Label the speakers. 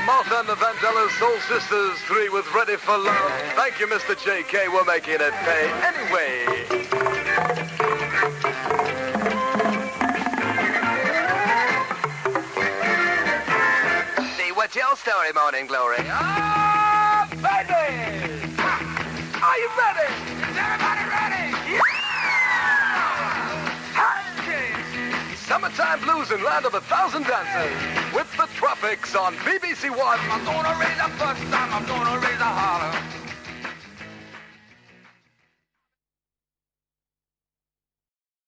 Speaker 1: Martha and the Vandellas, Soul Sisters 3 with Ready for Love. Thank you, Mr. J.K. We're making it pay anyway.
Speaker 2: See, what's your story, Morning Glory?
Speaker 1: Ah, baby! Are you ready?
Speaker 2: Is everybody ready?
Speaker 1: Summertime Blues in Land of 1,000 Dances with the Tropics on BBC One.
Speaker 2: I'm gonna raise a fuss, I'm gonna raise a holler.